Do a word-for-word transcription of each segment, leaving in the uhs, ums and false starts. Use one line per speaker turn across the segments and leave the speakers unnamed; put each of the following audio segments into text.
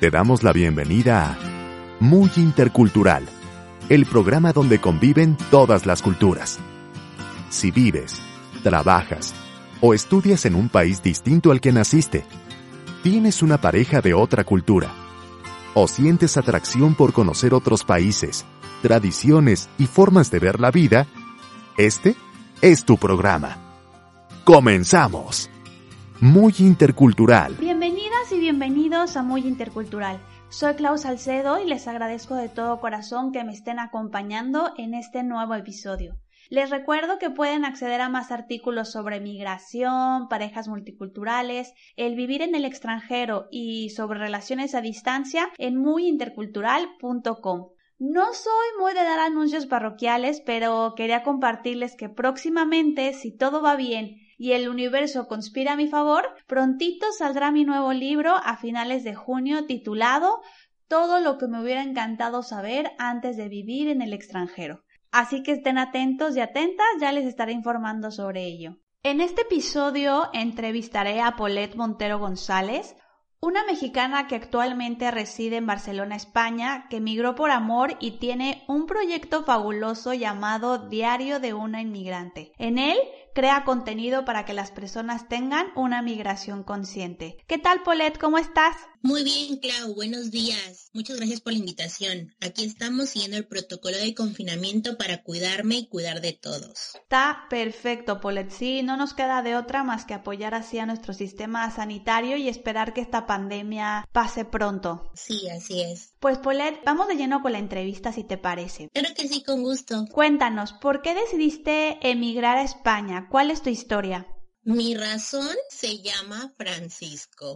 Te damos la bienvenida a Muy Intercultural, el programa donde conviven todas las culturas. Si vives, trabajas o estudias en un país distinto al que naciste, tienes una pareja de otra cultura, o sientes atracción por conocer otros países, tradiciones y formas de ver la vida, este es tu programa. ¡Comenzamos! Muy Intercultural.
Bienvenidas y bienvenidos a Muy Intercultural. Soy Clau Salcedo y les agradezco de todo corazón que me estén acompañando en este nuevo episodio. Les recuerdo que pueden acceder a más artículos sobre migración, parejas multiculturales, el vivir en el extranjero y sobre relaciones a distancia en muy intercultural punto com. No soy muy de dar anuncios parroquiales, pero quería compartirles que próximamente, si todo va bien y el universo conspira a mi favor, prontito saldrá mi nuevo libro a finales de junio titulado Todo lo que me hubiera encantado saber antes de vivir en el extranjero. Así que estén atentos y atentas, ya les estaré informando sobre ello. En este episodio entrevistaré a Paulette Montero González, una mexicana que actualmente reside en Barcelona, España, que emigró por amor y tiene un proyecto fabuloso llamado Diario de una Inmigrante. En él crea contenido para que las personas tengan una migración consciente. ¿Qué tal, Paulette? ¿Cómo estás?
Muy bien, Clau. Buenos días. Muchas gracias por la invitación. Aquí estamos siguiendo el protocolo de confinamiento para cuidarme y cuidar de todos.
Está perfecto, Paulette. Sí, no nos queda de otra más que apoyar así a nuestro sistema sanitario y esperar que esta pandemia pase pronto.
Sí, así es.
Pues, Paulette, vamos de lleno con la entrevista, si te parece.
Claro que sí, con gusto.
Cuéntanos, ¿por qué decidiste emigrar a España? ¿Cuál es tu historia?
Mi razón se llama Francisco.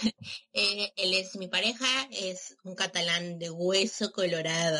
eh, él es mi pareja, es un catalán de hueso colorado.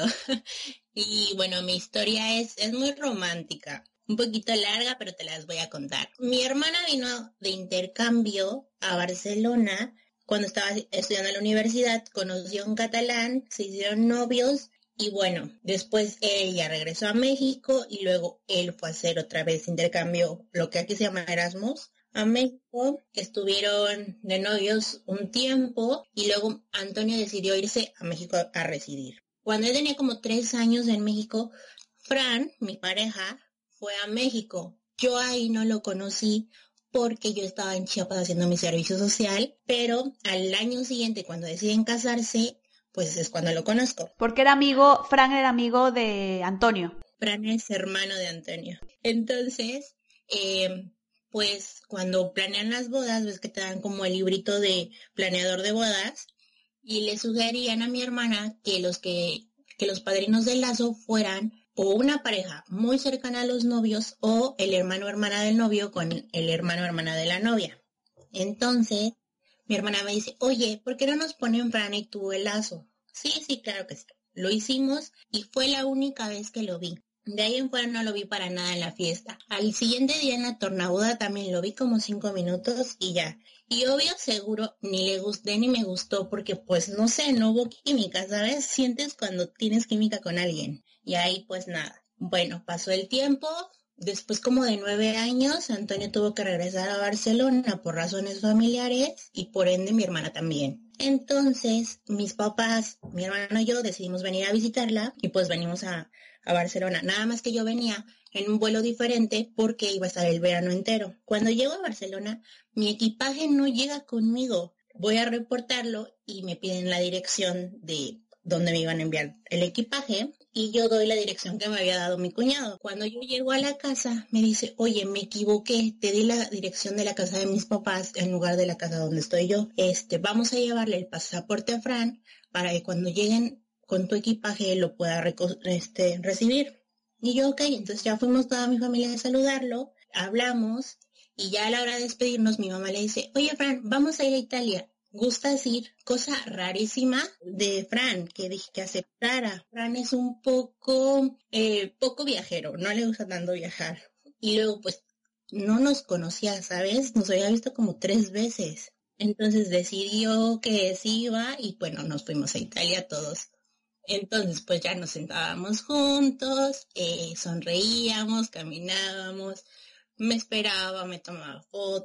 Y bueno, mi historia es, es muy romántica. Un poquito larga, pero te las voy a contar. Mi hermana vino de intercambio a Barcelona cuando estaba estudiando en la universidad. Conoció a un catalán, se hicieron novios. Y bueno, después ella regresó a México y luego él fue a hacer otra vez intercambio, lo que aquí se llama Erasmus, a México. Estuvieron de novios un tiempo y luego Antonio decidió irse a México a residir. Cuando él tenía como tres años en México, Fran, mi pareja, fue a México. Yo ahí no lo conocí porque yo estaba en Chiapas haciendo mi servicio social, pero al año siguiente, cuando deciden casarse, pues es cuando lo conozco.
Porque era amigo, Fran era amigo de Antonio.
Fran es hermano de Antonio. Entonces, eh, pues cuando planean las bodas, ves que te dan como el librito de planeador de bodas, y le sugerían a mi hermana que los que, que los padrinos del lazo fueran o una pareja muy cercana a los novios o el hermano o hermana del novio con el hermano o hermana de la novia. Entonces, mi hermana me dice, oye, ¿por qué no nos ponen Fran y tú el lazo? Sí, sí, claro que sí. Lo hicimos y fue la única vez que lo vi. De ahí en fuera no lo vi para nada en la fiesta. Al siguiente día en la tornaboda también lo vi como cinco minutos y ya. Y obvio, seguro, ni le gusté ni me gustó porque pues no sé, no hubo química, ¿sabes? Sientes cuando tienes química con alguien. Y ahí pues nada. Bueno, pasó el tiempo. Después como de nueve años, Antonio tuvo que regresar a Barcelona por razones familiares y por ende mi hermana también. Entonces, mis papás, mi hermano y yo decidimos venir a visitarla y pues venimos a, a Barcelona. Nada más que yo venía en un vuelo diferente porque iba a estar el verano entero. Cuando llego a Barcelona, mi equipaje no llega conmigo. Voy a reportarlo y me piden la dirección de donde me iban a enviar el equipaje y yo doy la dirección que me había dado mi cuñado. Cuando yo llego a la casa, me dice, oye, me equivoqué, te di la dirección de la casa de mis papás en lugar de la casa donde estoy yo. Este, vamos a llevarle el pasaporte a Fran para que cuando lleguen con tu equipaje lo pueda reco- este, recibir. Y yo, ok, entonces ya fuimos toda mi familia a saludarlo, hablamos y ya a la hora de despedirnos mi mamá le dice, oye, Fran, vamos a ir a Italia. ¿Gustas ir? Cosa rarísima de Fran, que dije que aceptara. Fran es un poco, eh, poco viajero, no le gusta tanto viajar. Y luego, pues, no nos conocía, ¿sabes? Nos había visto como tres veces. Entonces decidió que sí iba y, bueno, nos fuimos a Italia todos. Entonces, pues ya nos sentábamos juntos, eh, sonreíamos, caminábamos, me esperaba, me tomaba fotos.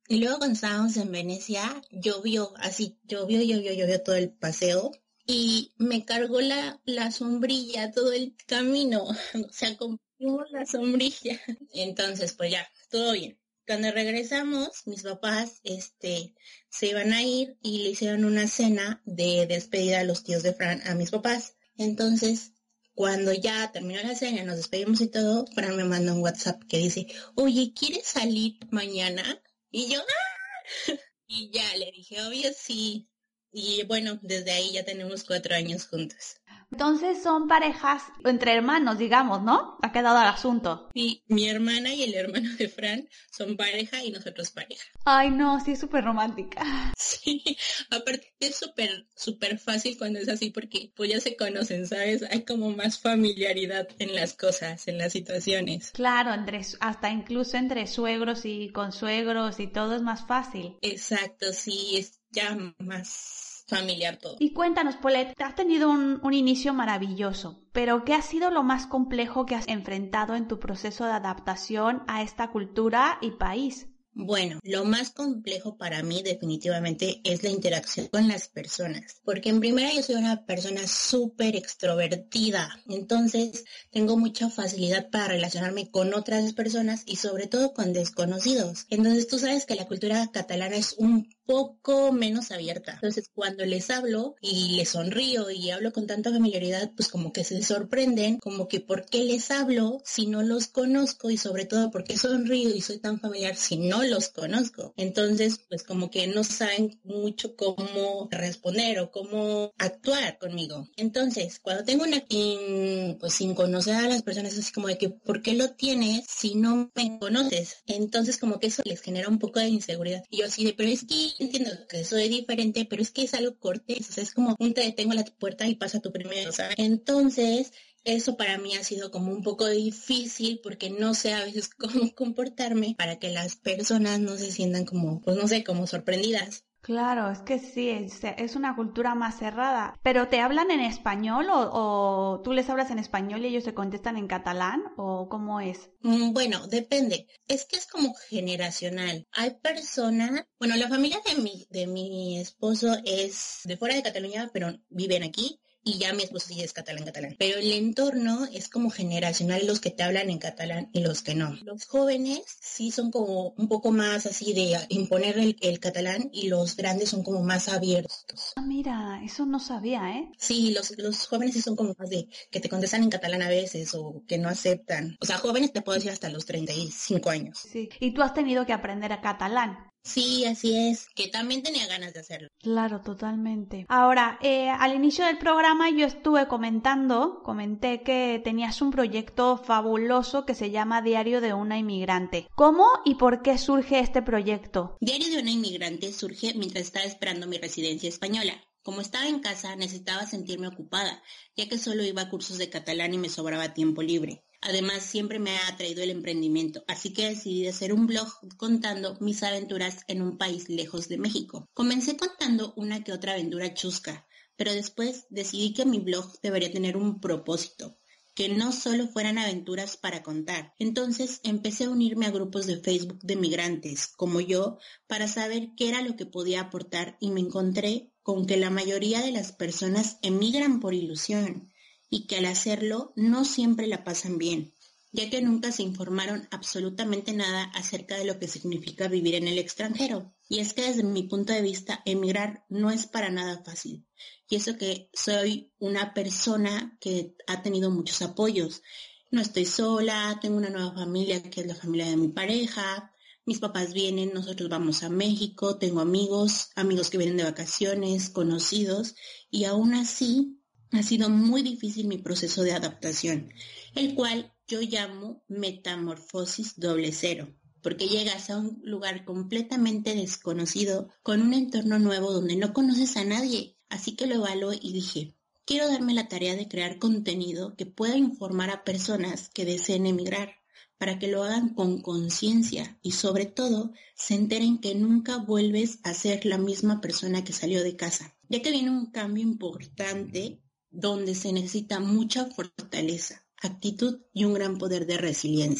Y luego cuando estábamos en Venecia, llovió, así, llovió, llovió, llovió todo el paseo. Y me cargó la, la sombrilla todo el camino. O sea, compartimos la sombrilla. Entonces, pues ya, todo bien. Cuando regresamos, mis papás, este, se iban a ir y le hicieron una cena de despedida a los tíos de Fran, a mis papás. Entonces, cuando ya terminó la cena, nos despedimos y todo, Fran me manda un WhatsApp que dice, oye, ¿quieres salir mañana? Y yo, ¡ah! Y ya le dije, obvio sí. Y bueno, desde ahí ya tenemos cuatro años juntos.
Entonces son parejas entre hermanos, digamos, ¿no? Ha quedado el asunto.
Sí, mi hermana y el hermano de Fran son pareja y nosotros pareja.
Ay, no, sí es súper romántica.
Sí, aparte es súper, súper fácil cuando es así porque pues ya se conocen, ¿sabes? Hay como más familiaridad en las cosas, en las situaciones.
Claro, entre, hasta incluso entre suegros y consuegros y todo es más fácil.
Exacto, sí, es ya más familiar todo.
Y cuéntanos, Paulette, has tenido un, un inicio maravilloso, pero ¿qué ha sido lo más complejo que has enfrentado en tu proceso de adaptación a esta cultura y país?
Bueno, lo más complejo para mí definitivamente es la interacción con las personas, porque en primera yo soy una persona súper extrovertida, entonces tengo mucha facilidad para relacionarme con otras personas y sobre todo con desconocidos. Entonces tú sabes que la cultura catalana es un poco menos abierta. Entonces cuando les hablo y les sonrío y hablo con tanta familiaridad, pues como que se sorprenden, como que ¿por qué les hablo si no los conozco? Y sobre todo ¿por qué sonrío y soy tan familiar si no los conozco? Entonces pues como que no saben mucho cómo responder o cómo actuar conmigo. Entonces cuando tengo una in, pues sin conocer a las personas es así como de que ¿por qué lo tienes si no me conoces? Entonces como que eso les genera un poco de inseguridad. Y yo así de, pero es que entiendo que soy diferente, pero es que es algo cortés, o sea, es como un te detengo a la puerta y pasa tú primero, ¿sabes? Entonces, eso para mí ha sido como un poco difícil porque no sé a veces cómo comportarme para que las personas no se sientan como, pues no sé, como sorprendidas.
Claro, es que sí, es, es una cultura más cerrada. ¿Pero te hablan en español o, o tú les hablas en español y ellos se contestan en catalán o cómo es?
Mm, bueno, depende. Es que es como generacional. Hay personas, bueno, la familia de mi, de mi esposo es de fuera de Cataluña, pero viven aquí. Y ya mi esposo sí es catalán, catalán. Pero el entorno es como generacional, los que te hablan en catalán y los que no. Los jóvenes sí son como un poco más así de imponer el, el catalán y los grandes son como más abiertos.
Ah, mira, eso no sabía, ¿eh?
Sí, los, los jóvenes sí son como más de que te contestan en catalán a veces o que no aceptan. O sea, jóvenes te puedo decir hasta los treinta y cinco años.
Sí, y tú has tenido que aprender a catalán.
Sí, así es, que también tenía ganas de hacerlo.
Claro, totalmente. Ahora, eh, al inicio del programa yo estuve comentando, comenté que tenías un proyecto fabuloso que se llama Diario de una Inmigrante. ¿Cómo y por qué surge este proyecto?
Diario de una Inmigrante surge mientras estaba esperando mi residencia española. Como estaba en casa, necesitaba sentirme ocupada, ya que solo iba a cursos de catalán y me sobraba tiempo libre. Además, siempre me ha atraído el emprendimiento, así que decidí hacer un blog contando mis aventuras en un país lejos de México. Comencé contando una que otra aventura chusca, pero después decidí que mi blog debería tener un propósito, que no solo fueran aventuras para contar. Entonces empecé a unirme a grupos de Facebook de migrantes, como yo, para saber qué era lo que podía aportar y me encontré con que la mayoría de las personas emigran por ilusión y que al hacerlo no siempre la pasan bien, ya que nunca se informaron absolutamente nada acerca de lo que significa vivir en el extranjero. Y es que desde mi punto de vista, emigrar no es para nada fácil. Y eso que soy una persona que ha tenido muchos apoyos. No estoy sola, tengo una nueva familia que es la familia de mi pareja, mis papás vienen, nosotros vamos a México, tengo amigos, amigos que vienen de vacaciones, conocidos, y aún así ha sido muy difícil mi proceso de adaptación, el cual yo llamo metamorfosis doble cero, porque llegas a un lugar completamente desconocido, con un entorno nuevo donde no conoces a nadie. Así que lo evalué y dije, quiero darme la tarea de crear contenido que pueda informar a personas que deseen emigrar, para que lo hagan con conciencia y sobre todo se enteren que nunca vuelves a ser la misma persona que salió de casa, ya que viene un cambio importante donde se necesita mucha fortaleza, actitud y un gran poder de resiliencia.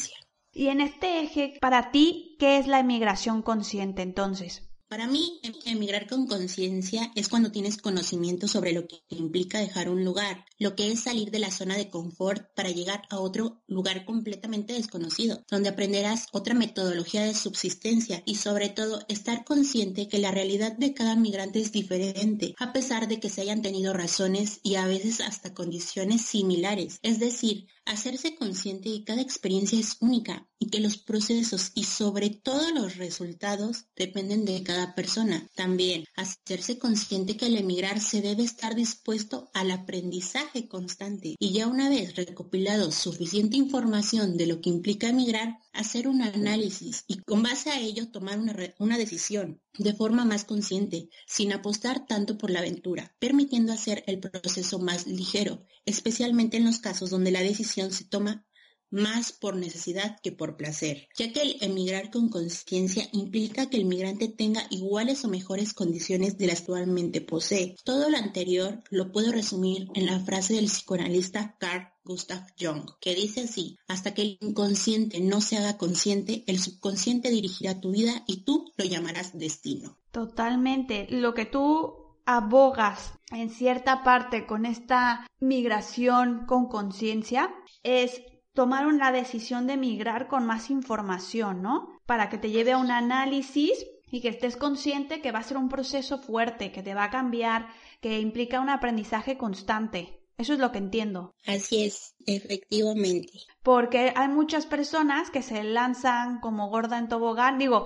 Y en este eje, para ti, ¿qué es la emigración consciente entonces?
Para mí, em- emigrar con conciencia es cuando tienes conocimiento sobre lo que implica dejar un lugar, lo que es salir de la zona de confort para llegar a otro lugar completamente desconocido, donde aprenderás otra metodología de subsistencia y sobre todo estar consciente que la realidad de cada migrante es diferente, a pesar de que se hayan tenido razones y a veces hasta condiciones similares. Es decir, hacerse consciente de que cada experiencia es única y que los procesos y sobre todo los resultados dependen de cada persona. También hacerse consciente que al emigrar se debe estar dispuesto al aprendizaje constante y ya una vez recopilado suficiente información de lo que implica emigrar, hacer un análisis y con base a ello tomar una, re- una decisión de forma más consciente, sin apostar tanto por la aventura, permitiendo hacer el proceso más ligero, especialmente en los casos donde la decisión se toma más por necesidad que por placer, ya que el emigrar con conciencia implica que el migrante tenga iguales o mejores condiciones de las que actualmente posee. Todo lo anterior lo puedo resumir en la frase del psicoanalista Carl Gustav Jung, que dice así: hasta que el inconsciente no se haga consciente, el subconsciente dirigirá tu vida y tú lo llamarás destino.
Totalmente. Lo que tú abogas en cierta parte con esta migración con conciencia es tomar una decisión de migrar con más información, ¿no? Para que te lleve a un análisis y que estés consciente que va a ser un proceso fuerte, que te va a cambiar, que implica un aprendizaje constante. Eso es lo que entiendo.
Así es, efectivamente.
Porque hay muchas personas que se lanzan como gorda en tobogán. Digo,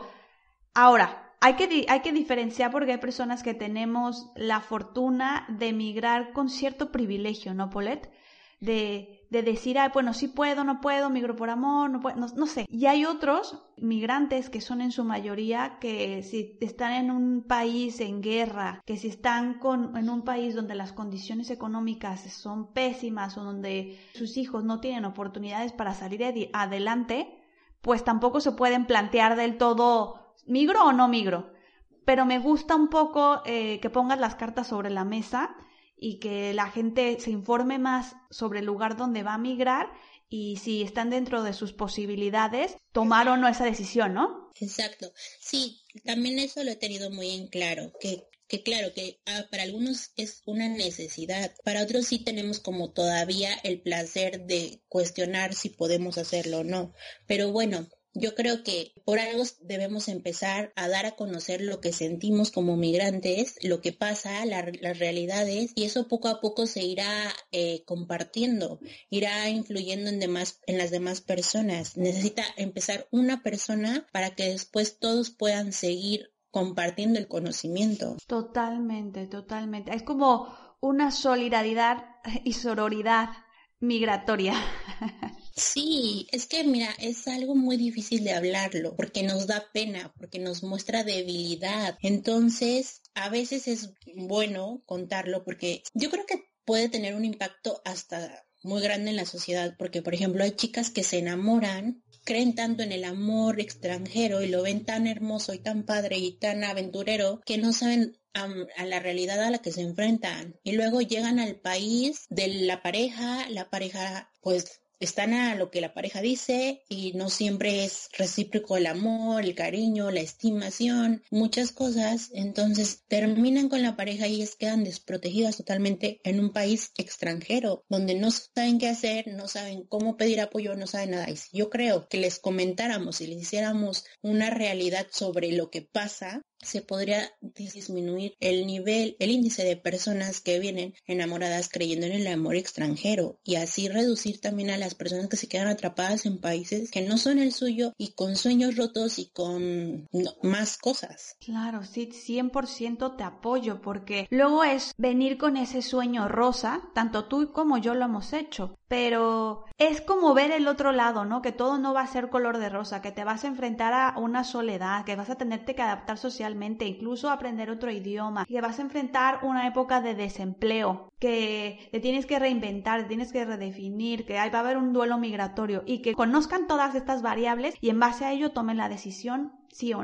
ahora, hay que, di- hay que diferenciar porque hay personas que tenemos la fortuna de emigrar con cierto privilegio, ¿no, Paulette? De, de decir, ay, bueno, sí puedo, no puedo, migro por amor, no puedo, no, no sé. Y hay otros migrantes que son en su mayoría que si están en un país en guerra, que si están con, en un país donde las condiciones económicas son pésimas o donde sus hijos no tienen oportunidades para salir adi- adelante, pues tampoco se pueden plantear del todo, ¿migro o no migro? Pero me gusta un poco eh, que pongas las cartas sobre la mesa y que la gente se informe más sobre el lugar donde va a migrar y si están dentro de sus posibilidades, tomar o no esa decisión, ¿no?
Exacto. Sí, también eso lo he tenido muy en claro, que, que claro, que ah, para algunos es una necesidad, para otros sí tenemos como todavía el placer de cuestionar si podemos hacerlo o no. Pero bueno, yo creo que por algo debemos empezar a dar a conocer lo que sentimos como migrantes, lo que pasa, la- las realidades, y eso poco a poco se irá eh, compartiendo, irá influyendo en demás, en las demás personas. Necesita empezar una persona para que después todos puedan seguir compartiendo el conocimiento.
Totalmente, totalmente. Es como una solidaridad y sororidad migratoria.
Sí, es que mira, es algo muy difícil de hablarlo, porque nos da pena, porque nos muestra debilidad. Entonces, a veces es bueno contarlo, porque yo creo que puede tener un impacto hasta muy grande en la sociedad, porque por ejemplo hay chicas que se enamoran, creen tanto en el amor extranjero y lo ven tan hermoso y tan padre y tan aventurero que no saben am, a la realidad a la que se enfrentan. Y luego llegan al país de la pareja, la pareja pues están a lo que la pareja dice y no siempre es recíproco el amor, el cariño, la estimación, muchas cosas. Entonces terminan con la pareja y ellas quedan desprotegidas totalmente en un país extranjero donde no saben qué hacer, no saben cómo pedir apoyo, no saben nada. Y si yo creo que les comentáramos y les hiciéramos una realidad sobre lo que pasa, se podría disminuir el nivel, el índice de personas que vienen enamoradas creyendo en el amor extranjero y así reducir también a las personas que se quedan atrapadas en países que no son el suyo y con sueños rotos y con no, más cosas.
Claro, sí, cien por ciento te apoyo, porque luego es venir con ese sueño rosa, tanto tú como yo lo hemos hecho, pero es como ver el otro lado, ¿no? Que todo no va a ser color de rosa, que te vas a enfrentar a una soledad, que vas a tenerte que adaptar socialmente, incluso aprender otro idioma, que vas a enfrentar una época de desempleo, que te tienes que reinventar, te tienes que redefinir, que va a haber un duelo migratorio y que conozcan todas estas variables y en base a ello tomen la decisión sí o no.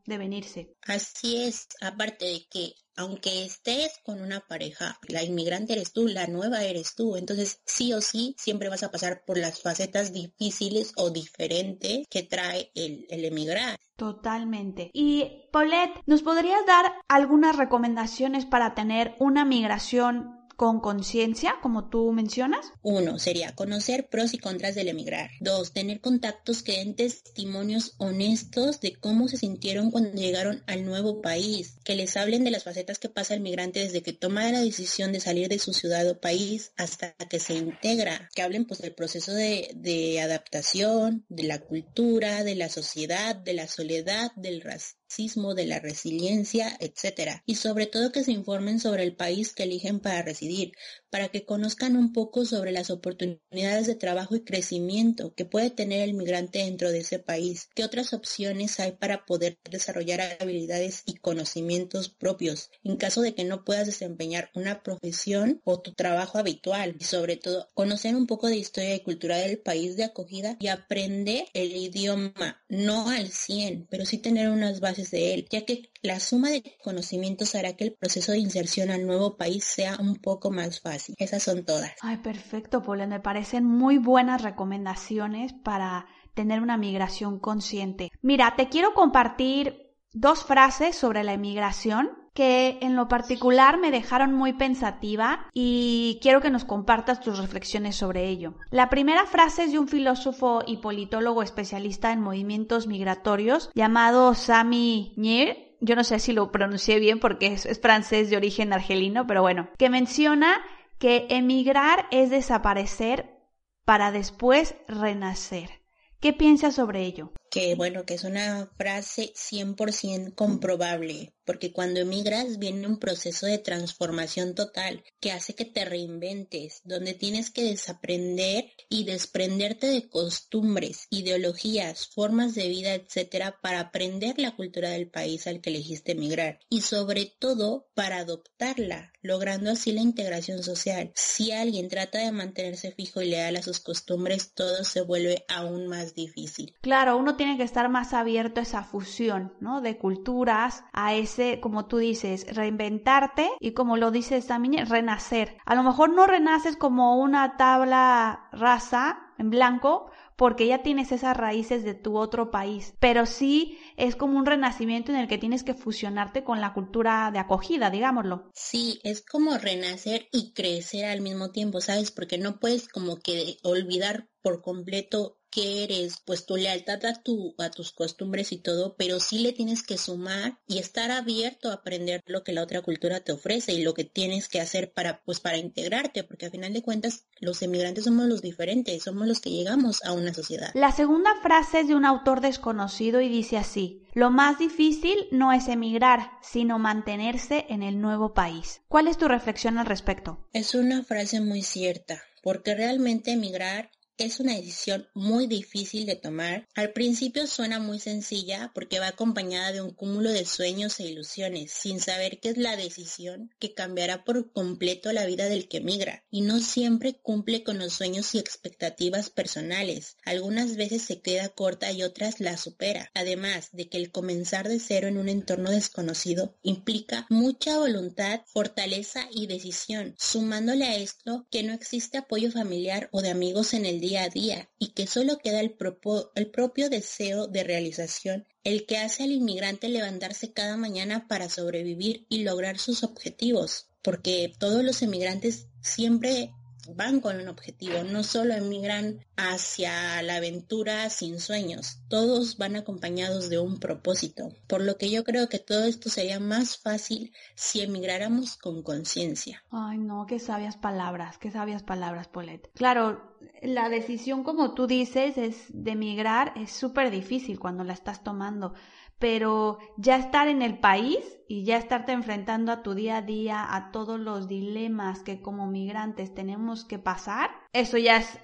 de venirse.
Así es, aparte de que aunque estés con una pareja, la inmigrante eres tú, la nueva eres tú, entonces sí o sí siempre vas a pasar por las facetas difíciles o diferentes que trae el, el emigrar.
Totalmente. Y Paulette, ¿nos podrías dar algunas recomendaciones para tener una migración con conciencia, como tú mencionas?
Uno, sería conocer pros y contras del emigrar. Dos, tener contactos que den testimonios honestos de cómo se sintieron cuando llegaron al nuevo país, que les hablen de las facetas que pasa el migrante desde que toma la decisión de salir de su ciudad o país hasta que se integra, que hablen pues del proceso de, de adaptación, de la cultura, de la sociedad, de la soledad, del racismo, de la resiliencia, etcétera. Y sobre todo que se informen sobre el país que eligen para residir, para que conozcan un poco sobre las oportunidades de trabajo y crecimiento que puede tener el migrante dentro de ese país, qué otras opciones hay para poder desarrollar habilidades y conocimientos propios en caso de que no puedas desempeñar una profesión o tu trabajo habitual, y sobre todo conocer un poco de historia y cultura del país de acogida y aprender el idioma, no al cien, pero sí tener unas bases de él, ya que la suma de conocimientos hará que el proceso de inserción al nuevo país sea un poco más fácil. Esas son todas.
Ay, perfecto, Paulette. Me parecen muy buenas recomendaciones para tener una migración consciente. Mira, te quiero compartir dos frases sobre la emigración que en lo particular me dejaron muy pensativa y quiero que nos compartas tus reflexiones sobre ello. La primera frase es de un filósofo y politólogo especialista en movimientos migratorios llamado Sami Nier. Yo no sé si lo pronuncié bien porque es, es francés de origen argelino, pero bueno, que menciona que emigrar es desaparecer para después renacer. ¿Qué piensas sobre ello?
Que bueno, que es una frase cien por ciento comprobable, porque cuando emigras viene un proceso de transformación total que hace que te reinventes, donde tienes que desaprender y desprenderte de costumbres, ideologías, formas de vida, etcétera, para aprender la cultura del país al que elegiste emigrar y sobre todo para adoptarla, logrando así la integración social. Si alguien trata de mantenerse fijo y leal a sus costumbres, todo se vuelve aún más difícil.
Claro, uno tiene que estar más abierto a esa fusión, ¿no? De culturas, a ese, como tú dices, reinventarte y como lo dices también, renacer. A lo mejor no renaces como una tabla rasa en blanco porque ya tienes esas raíces de tu otro país, pero sí es como un renacimiento en el que tienes que fusionarte con la cultura de acogida, digámoslo.
Sí, es como renacer y crecer al mismo tiempo, ¿sabes? Porque no puedes como que olvidar por completo qué eres, pues tu lealtad a, tu, a tus costumbres y todo, pero sí le tienes que sumar y estar abierto a aprender lo que la otra cultura te ofrece y lo que tienes que hacer para, pues, para integrarte, porque al final de cuentas los emigrantes somos los diferentes, somos los que llegamos a una sociedad.
La segunda frase es de un autor desconocido y dice así: lo más difícil no es emigrar, sino mantenerse en el nuevo país. ¿Cuál es tu reflexión al respecto?
Es una frase muy cierta, porque realmente emigrar es una decisión muy difícil de tomar. Al principio suena muy sencilla porque va acompañada de un cúmulo de sueños e ilusiones, sin saber que es la decisión que cambiará por completo la vida del que emigra. Y no siempre cumple con los sueños y expectativas personales. Algunas veces se queda corta y otras la supera. Además de que el comenzar de cero en un entorno desconocido implica mucha voluntad, fortaleza y decisión. Sumándole a esto que no existe apoyo familiar o de amigos en el día día a día y que solo queda el, propio, el propio deseo de realización, el que hace al inmigrante levantarse cada mañana para sobrevivir y lograr sus objetivos, porque todos los emigrantes siempre van con un objetivo, no solo emigran hacia la aventura sin sueños, todos van acompañados de un propósito, por lo que yo creo que todo esto sería más fácil si emigráramos con conciencia.
Ay, no, qué sabias palabras, qué sabias palabras, Paulette. Claro, la decisión, como tú dices, es de emigrar, es súper difícil cuando la estás tomando, pero ya estar en el país y ya estarte enfrentando a tu día a día, a todos los dilemas que como migrantes tenemos que pasar, eso ya es,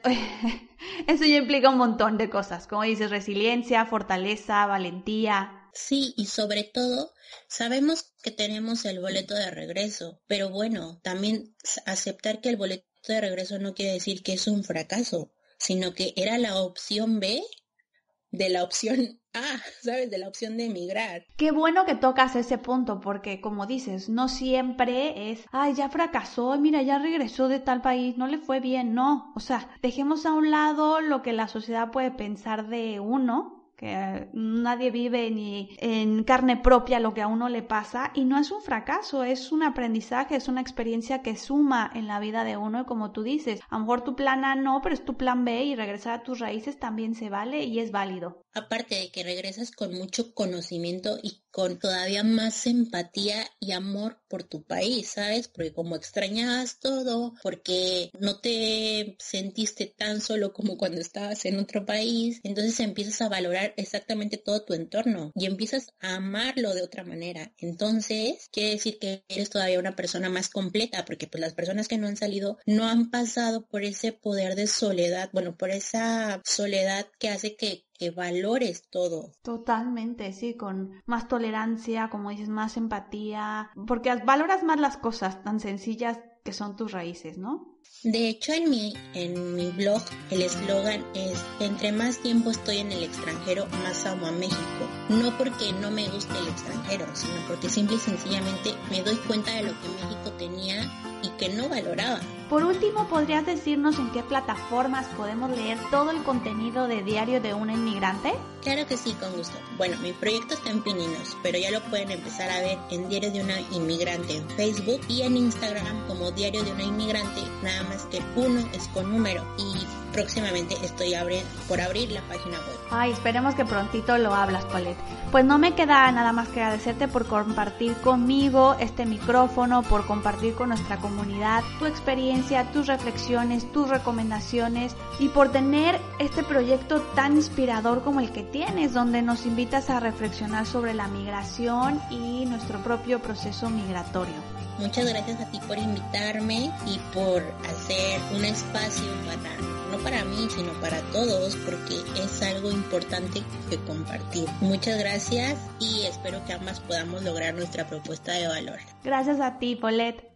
eso ya implica un montón de cosas, como dices, resiliencia, fortaleza, valentía.
Sí, y sobre todo, sabemos que tenemos el boleto de regreso, pero bueno, también aceptar que el boleto de regreso no quiere decir que es un fracaso, sino que era la opción B de la opción A, ¿sabes? De la opción de emigrar.
Qué bueno que tocas ese punto, porque como dices, no siempre es, ay, ya fracasó, mira, ya regresó de tal país, no le fue bien, no. O sea, dejemos a un lado lo que la sociedad puede pensar de uno, que nadie vive ni en carne propia lo que a uno le pasa, y no es un fracaso, es un aprendizaje, es una experiencia que suma en la vida de uno, y como tú dices, a lo mejor tu plan A no, pero es tu plan B, y regresar a tus raíces también se vale y es válido.
Aparte de que regresas con mucho conocimiento y con todavía más empatía y amor por tu país, ¿sabes? Porque como extrañabas todo, porque no te sentiste tan solo como cuando estabas en otro país, entonces empiezas a valorar exactamente todo tu entorno y empiezas a amarlo de otra manera. Entonces, quiere decir que eres todavía una persona más completa, porque pues las personas que no han salido no han pasado por ese poder de soledad, bueno, por esa soledad que hace que que valores todo.
Totalmente, sí, con más tolerancia, como dices, más empatía, porque valoras más las cosas tan sencillas que son tus raíces, ¿no?
De hecho, en mi, en mi blog, el eslogan es: entre más tiempo estoy en el extranjero, más amo a México. No porque no me guste el extranjero, sino porque simple y sencillamente me doy cuenta de lo que México tenía y que no valoraba.
Por último, ¿podrías decirnos en qué plataformas podemos leer todo el contenido de Diario de una Inmigrante?
Claro que sí, con gusto. Bueno, mi proyecto está en Pininos, pero ya lo pueden empezar a ver en Diario de una Inmigrante en Facebook y en Instagram como Diario de una Inmigrante, nada más que uno es con número, y próximamente estoy abri- por abrir la página web.
Ay, esperemos que prontito lo hablas, Paulette. Pues no me queda nada más que agradecerte por compartir conmigo este micrófono, por compartir con nuestra comunidad tu experiencia, tus reflexiones, tus recomendaciones y por tener este proyecto tan inspirador como el que tienes, donde nos invitas a reflexionar sobre la migración y nuestro propio proceso migratorio.
Muchas gracias a ti por invitarme y por hacer un espacio para, no para mí, sino para todos, porque es algo importante que compartir. Muchas gracias y espero que ambas podamos lograr nuestra propuesta de valor.
Gracias a ti, Paulette.